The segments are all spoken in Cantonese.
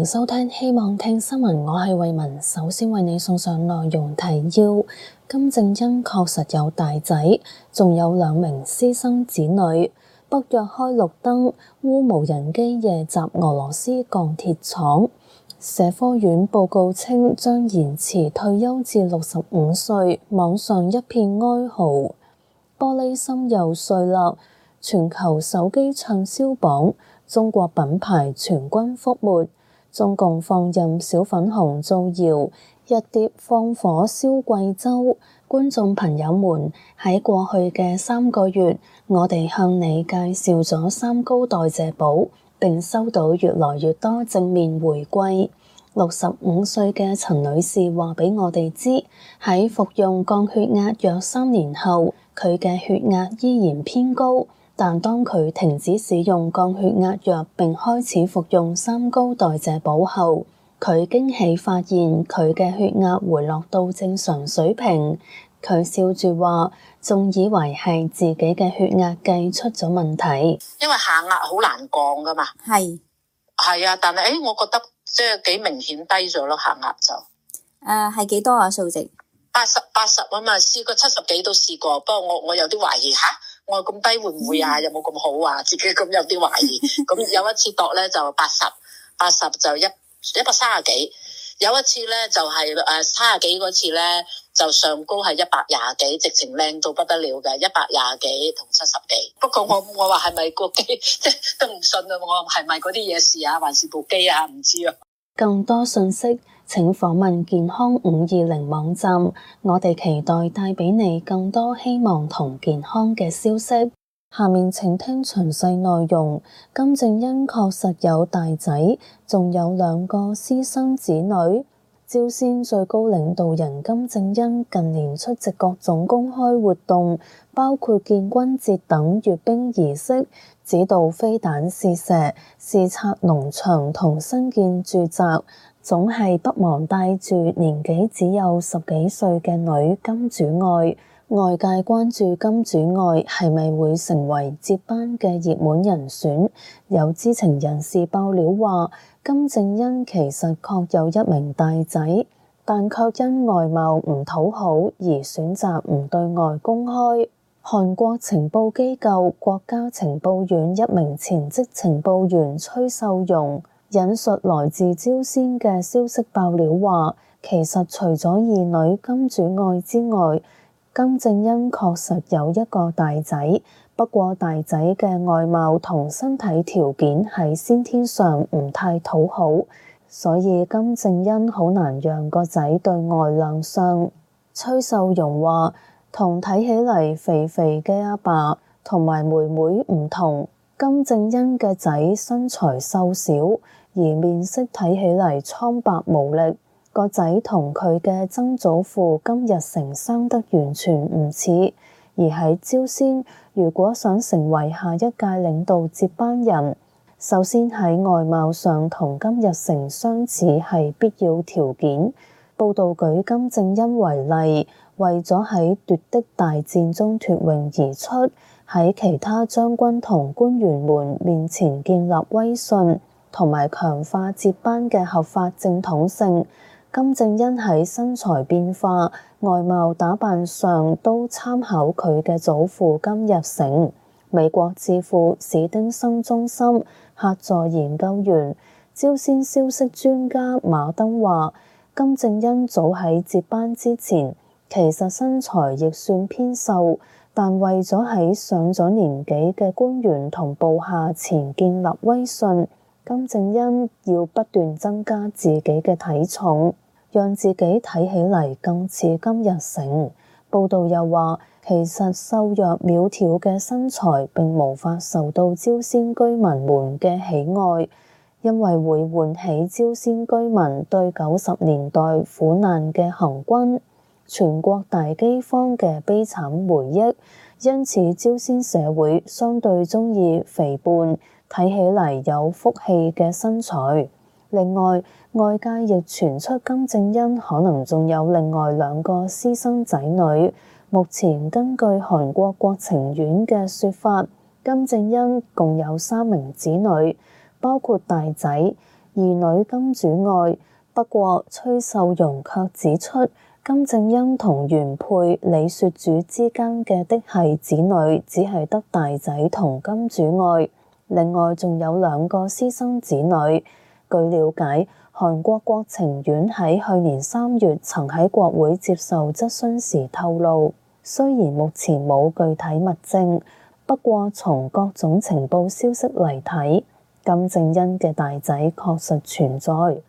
迎收聽希望聽新聞，我係慧雯。首先為你送上內容提要：金正恩確實有大仔，仲有2名私生子女。北約開綠燈，烏無人機夜襲俄羅斯鋼鐵廠。社科院報告稱將延遲退休至65歲，網上一片哀嚎。玻璃心又碎啦！全球手機暢銷榜，中國品牌全軍覆沒。中共放任小粉紅造謠，日諜放火燒貴州。觀眾朋友們，喺過去嘅3個月，我哋向你介紹咗3高代謝寶，並收到越來越多正面回饋。65歲嘅陳女士話俾我哋知，喺服用降血壓藥3年後，佢嘅血壓依然偏高，但當佢停止使用降血壓藥並開始服用3高代謝寶後，佢驚喜發現佢嘅血壓回落到正常水平。佢笑住話，仲以為係自己嘅血壓計出咗問題， 因為下壓好難降噶嘛。係啊，但係我覺得即係幾明顯低咗咯，下壓就係幾多啊？數值 80啊嘛，試過70幾都試過，不過我有啲懷疑我咁低會唔會啊？有冇咁好啊？自己咁有啲懷疑。咁有一次度咧就80就130幾，有一次咧就係30幾嗰次咧就上高係120幾，直情靚到不得了嘅120幾同70幾。不過我話係咪個機即係都唔信啊？我係咪嗰啲嘢事啊？還是部機啊？唔知啊。 更多信息請訪問健康520網站，我哋期待帶俾你更多希望同健康嘅消息。下面請聽詳細內容。金正恩確實有大仔，仲有2個私生子女。朝鮮最高領導人金正恩近年出席各種公開活動，包括建軍節等閱兵儀式，指導飛彈試射，視察農場同新建住宅，總係不忘帶住年紀只有10幾歲嘅女金主愛。外界關注金主愛係咪會成為接班嘅熱門人選，有知情人士爆料話，金正恩其實確有1名大仔，但卻因外貌唔討好而選擇唔對外公開。韓國情報機構國家情報院1名前職情報員崔秀容引述來自朝鮮嘅消息爆料話，其實除咗2女金主愛之外，金正恩確實有1個大仔，不過大仔嘅外貌同身體條件喺先天上唔太討好，所以金正恩好難讓個仔對外亮相。崔秀容話，同睇起嚟肥肥嘅阿爸同埋妹妹唔同，金正恩嘅仔身材瘦小，而面色睇起嚟蒼白無力。個仔同佢嘅曾祖父金日成生得完全唔似，而喺朝鮮，如果想成為下一屆領導接班人，首先喺外貌上同金日成相似係必要條件。報道舉金正恩為例，為咗喺奪的大戰中脫穎而出，喺其他將軍同官員們面前建立威信，同埋強化接班嘅合法正統性。金正恩喺身材變化、外貌打扮上都參考佢嘅祖父金日成。美國智庫史丁生中心客座研究員、朝鮮消息專家馬登話，金正恩早喺接班之前，其實身材亦算偏瘦，但為咗喺上咗年紀嘅官員同部下前建立威信，金正恩要不斷增加自己嘅體重，讓自己睇起嚟更似金日成。報道又話，其實瘦弱苗條嘅身材並無法受到朝鮮居民們嘅喜愛，因為會喚起朝鮮居民對90年代苦難嘅行軍、全國大饑荒嘅悲慘回憶，因此朝鮮社會相對鍾意肥胖、睇起嚟有福氣嘅身材。另外，外界亦傳出金正恩可能仲有另外2個私生仔女。目前根據韓國國情院嘅說法，金正恩共有3名子女，包括大仔， 兒女金主愛。不過崔秀容卻指出，金正恩同原配李雪主之間嘅係子女，只係得大仔同金主愛，另外仲有2個私生子女。據了解，韓國國情院喺去年3月曾喺國會接受質詢時透露，雖然目前冇具體物證，不過從各種情報消息嚟睇，金正恩嘅大仔確實存在。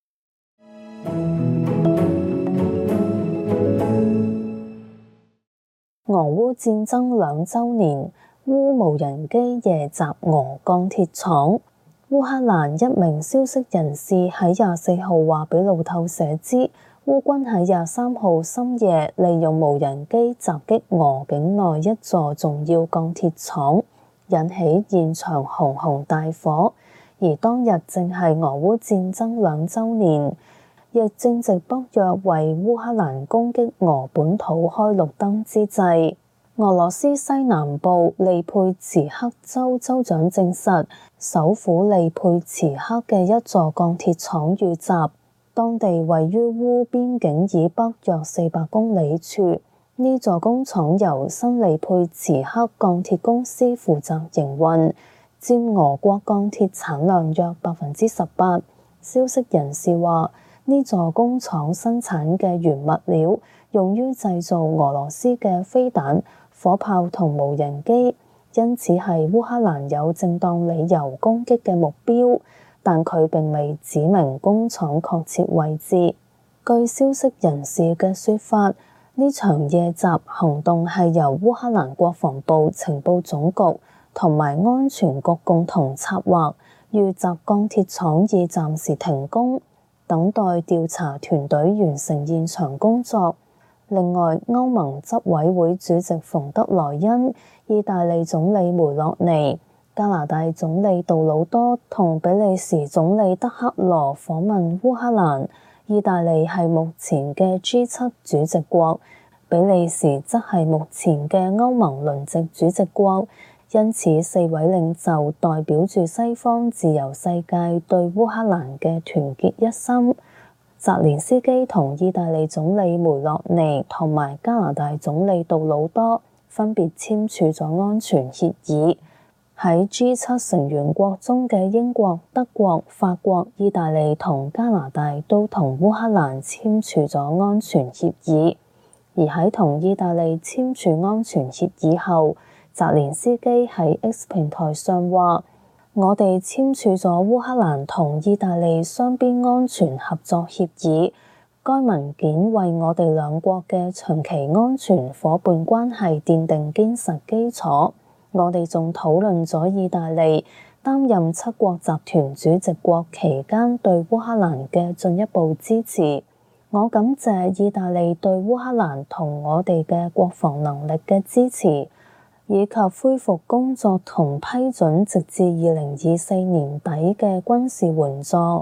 俄烏戰爭2週年，烏無人機夜襲俄鋼鐵廠。烏克蘭一名消息人士喺24號話俾路透社知，烏軍喺23號深夜利用無人機襲擊俄境內一座重要鋼鐵廠，引起現場熊熊大火。而當日正係俄烏戰爭2週年，亦正值北約為烏克蘭攻擊俄本土開綠燈之際。俄羅斯西南部利佩茨克州州長證實，首府利佩茨克嘅一座鋼鐵廠遇襲，當地位於烏邊境以北約400公里處。呢座工廠由新利佩茨克鋼鐵公司負責營運，佔俄國鋼鐵產量約18%。消息人士話，呢座工廠生產嘅原物料用於製造俄羅斯嘅飛彈、火炮同無人機，因此係烏克蘭有正當理由攻擊嘅目標，但佢並未指明工廠確切位置。據消息人士嘅說法，呢場夜襲行動係由烏克蘭國防部情報總局同埋安全局共同策劃，預習鋼鐵廠已暫時停工，等待調查團隊完成現場工作。另外，歐盟執委會主席馮德萊恩、意大利總理梅洛尼、加拿大總理杜魯多同比利時總理德克羅訪問烏克蘭。意大利係目前嘅 G7 主席國，比利時則係目前嘅歐盟輪值主席國。因此，4位領袖代表住西方自由世界對烏克蘭嘅團結一心。澤連斯基同意大利總理梅洛尼同埋加拿大總理杜魯多分別簽署咗安全協議。喺 G7 成員國中嘅英國、德國、法國、意大利同加拿大都同烏克蘭簽署咗安全協議。而喺同意大利簽署安全協議後，澤連斯基喺 X 平台上話：我哋簽署咗烏克蘭同意大利雙邊安全合作協議，該文件為我哋兩國嘅長期安全夥伴關係奠定堅實基礎。我哋仲討論咗意大利擔任7國集團主席國期間對烏克蘭嘅進一步支持。我感謝意大利對烏克蘭同我哋嘅國防能力嘅支持，以及恢復工作同批准直至2024年底嘅軍事援助。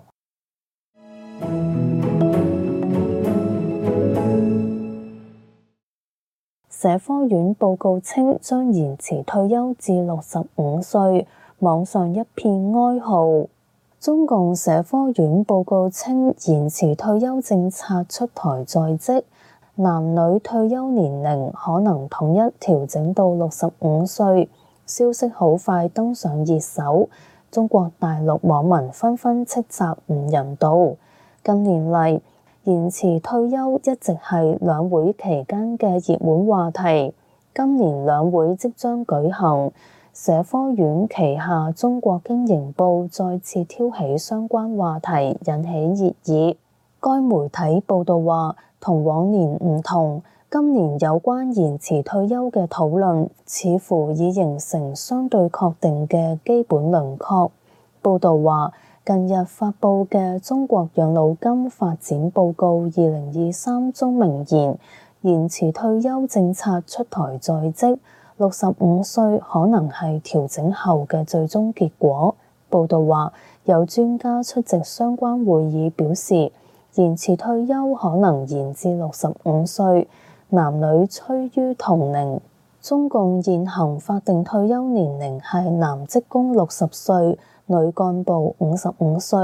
社科院報告稱將延遲退休至65歲，網上一片哀號。中共社科院報告稱延遲退休政策出台在即，男女退休年齡可能統一調整到65歲。消息好快登上熱搜，中國大陸網民紛紛斥責唔人道。近年嚟，延遲退休一直係兩會期間嘅熱門話題。今年兩會即將舉行，社科院旗下中國經營報再次挑起相關話題，引起熱議。該媒體報導話，同往年唔同，今年有關延遲退休嘅討論似乎已形成相對確定嘅基本輪廓。報導話，近日發布嘅《中國養老金發展報告2023》中明言，延遲退休政策出台在即，65歲可能係調整後嘅最終結果。報導話，有專家出席相關會議表示，延遲退休可能延至65歲，男女趨於同齡。中共現行法定退休年齡係男職工60歲，女幹部55歲，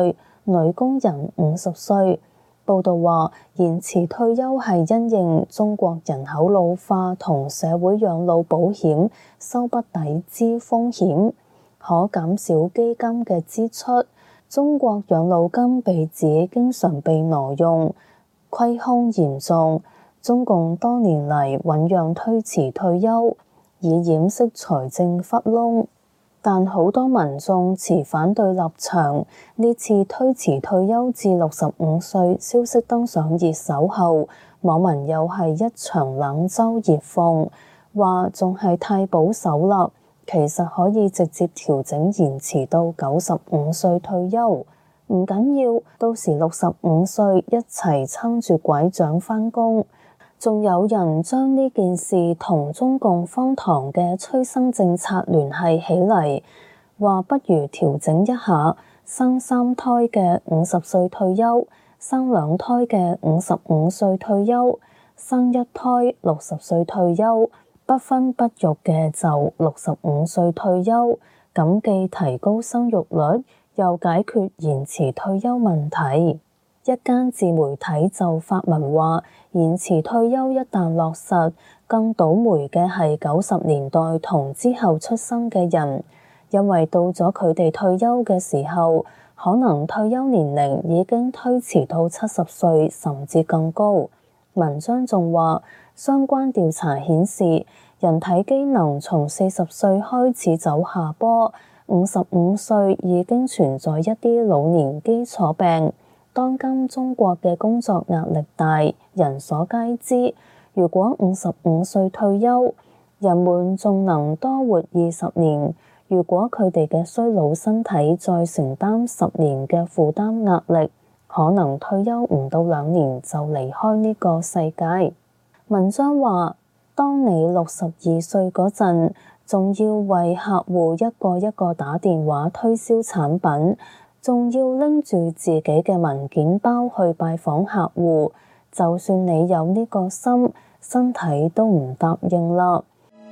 女工人50歲。報道話，延遲退休係因應中國人口老化同社會養老保險收不抵支風險，可減少基金嘅支出。中國養老金被指經常被挪用，虧空嚴重。中共多年嚟醞釀推遲退休，以掩飾財政窟窿。但好多民眾持反對立場，呢次推遲退休至65歲消息登上熱搜後，網民又係一場冷嘲熱諷，話仲係太保守啦，其實可以直接調整延遲到95歲退休，唔緊要，到時65歲一齊撐住拐杖返工。仲有人將呢件事同中共荒唐嘅催生政策聯繫起嚟，話不如調整一下，生3胎嘅50歲退休，生2胎嘅55歲退休，生1胎60歲退休，不婚不育嘅就65歲退休，咁既提高生育率，又解決延遲退休問題。一間自媒體就發文話，延遲退休一旦落實，更倒霉嘅係90年代同之後出生嘅人，因為到咗佢哋退休嘅時候，可能退休年齡已經推遲到70歲甚至更高。文章仲話，相關調查顯示，人體機能從40歲開始走下坡，55歲已經存在一啲老年基礎病。當今中國嘅工作壓力大，人所皆知。如果55歲退休，人們仲能多活20年。如果佢哋嘅衰老身體再承擔10年嘅負擔壓力，可能退休唔到2年就離開呢個世界。文章話，當你62歲嗰陣，仲要為客戶一個一個打電話推銷產品，仲要拎住自己嘅文件包去拜訪客戶，就算你有呢個心，身體都唔答應啦。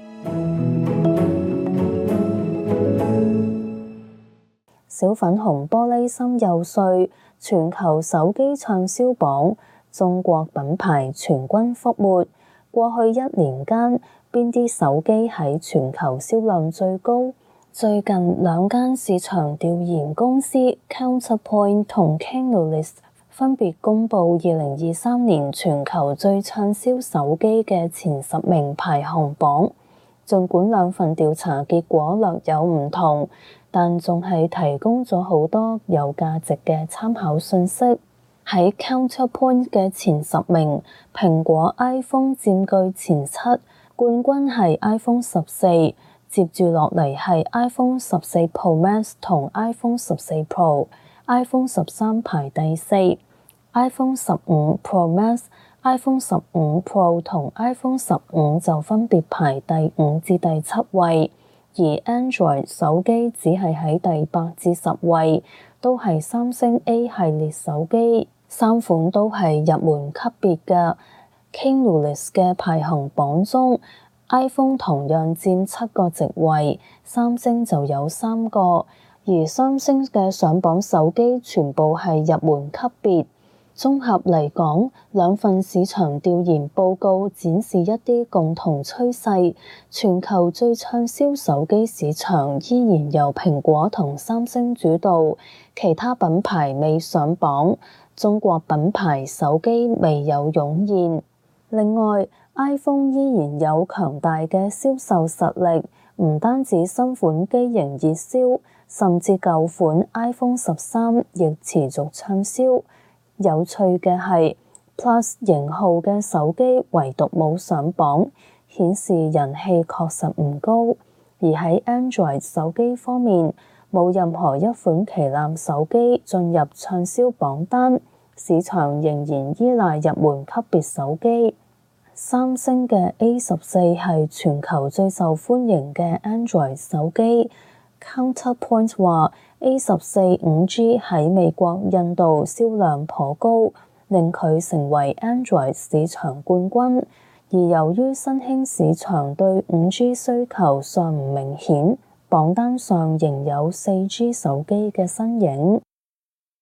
小粉紅玻璃心又碎，全球手機暢銷榜，中國品牌全軍覆沒。過去1年間，邊啲手機喺全球銷量最高？最近2間市場調研公司 Counterpoint 同 Canalys 分別公佈2023年全球最暢銷手機嘅前10名排行榜。儘管2份調查結果略有唔同，但仲係提供咗好多有價值嘅參考信息。喺 Counterpoint 嘅前10名，蘋果 iPhone 佔據前7，冠軍係 iPhone 14。接住落嚟係 iPhone 14 Pro Max 同 iPhone 14 Pro，iPhone 13排第4， iPhone 15 Pro Max、iPhone 15 Pro 同 iPhone 15就分別排第5至第7位，而 Android 手機只係喺第8至10位，都係三星 A 系列手機，3款都係入門級別嘅。Canalys 嘅排行榜中，iPhone 同樣佔7個席位，三星就有3個，而三星嘅上榜手機全部係入門級別。綜合嚟講，2份市場調研報告展示一啲共同趨勢，全球最暢銷手機市場依然由蘋果同三星主導，其他品牌未上榜，中國品牌手機未有湧現。另外，iPhone 依然有強大嘅銷售實力，唔單止新款機型熱銷，甚至舊款 iPhone 13亦持續暢銷。有趣嘅係 Plus 型號嘅手機唯獨冇上榜，顯示人氣確實唔高。而喺 Android 手機方面，冇任何一款旗艦手機進入暢銷榜單，市場仍然依賴入門級別手機。三星嘅 A14 係全球最受歡迎嘅 Android 手機。Counterpoint 話 A14 5G 喺美國、印度銷量頗高，令佢成為 Android 市場冠軍。而由於新興市場對 5G 需求尚唔明顯，榜單上仍有 4G 手機嘅身影。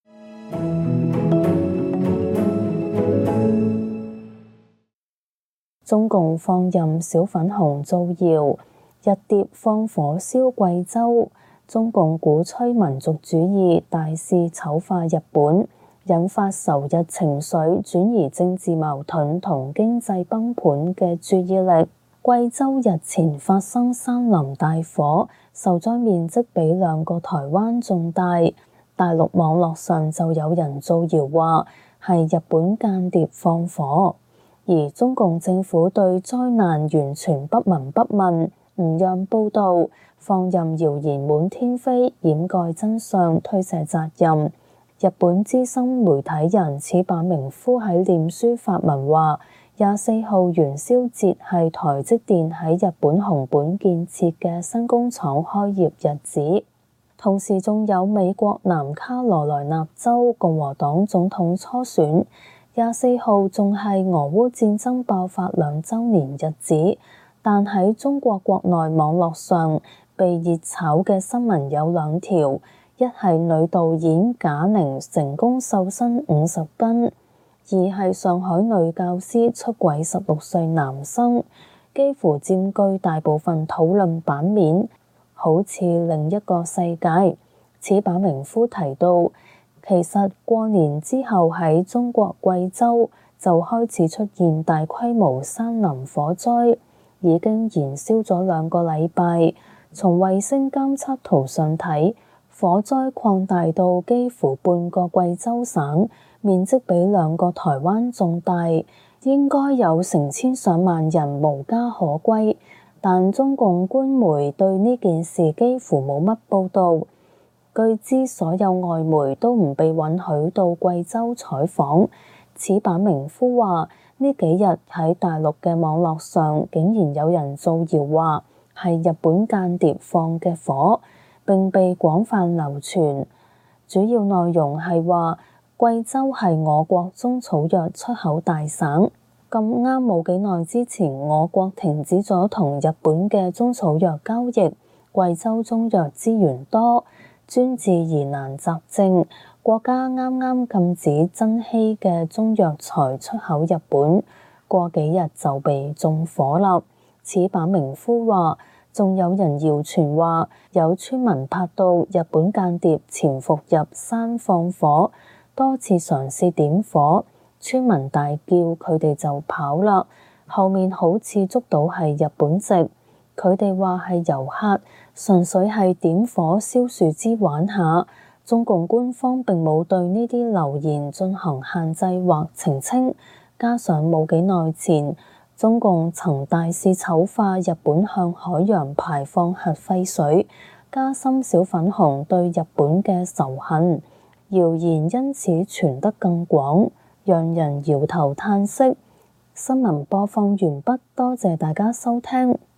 中共放任小粉紅造謠，日諜放火燒貴州。中共鼓吹民族主義，大肆醜化日本，引發仇日情緒，轉移政治矛盾同經濟崩盤嘅注意力。貴州日前發生山林大火，受災面積比2個台灣仲大。大陸網絡上就有人造謠話係日本間諜放火，而中共政府對災難完全不聞不問，唔讓報導，放任謠言滿天飛，掩蓋真相，推卸責任。日本資深媒體人矢板明夫喺臉書發文話，24號元宵節係台積電喺日本熊本建設嘅新工廠開業日子，同時仲有美國南卡羅來納州共和黨總統初選。24號仲係俄烏戰爭爆發2週年日子，但喺中國國內網絡上被熱炒嘅新聞有2條，一係女導演賈寧成功瘦身50斤，二係上海女教師出軌16歲男生，幾乎佔據大部分討論版面，好似另一個世界。矢板明夫提到，其實過年之後喺中國貴州就開始出現大規模山林火災，已經燃燒咗2個禮拜。從衛星監測圖上睇，火災擴大到幾乎半個貴州省，面積比2個台灣仲大，應該有成千上萬人無家可歸。但中共官媒對呢件事幾乎冇乜報導。據知所有外媒都唔被允許到貴州採訪。矢板明夫話：呢幾日喺大陸嘅網絡上，竟然有人造謠話係日本間諜放嘅火，並被廣泛流傳。主要內容係話貴州係我國中草藥出口大省，咁啱冇幾耐之前，我國停止咗同日本嘅中草藥交易。貴州中藥資源多，專治疑難雜症，國家啱啱禁止珍稀嘅中藥材出口日本，過幾日就被縱火啦。矢板明夫話，仲有人謠傳話有村民拍到日本間諜潛伏入山放火，多次嘗試點火，村民大叫，佢哋就跑啦。後面好似捉到係日本籍，佢哋話係遊客，純粹係點火燒樹枝玩下。中共官方並冇對呢啲流言進行限制或澄清，加上冇幾耐前中共曾大肆醜化日本向海洋排放核廢水，加深小粉紅對日本嘅仇恨，謠言因此傳得更廣，讓人搖頭嘆息。新聞播放完畢，多謝大家收聽。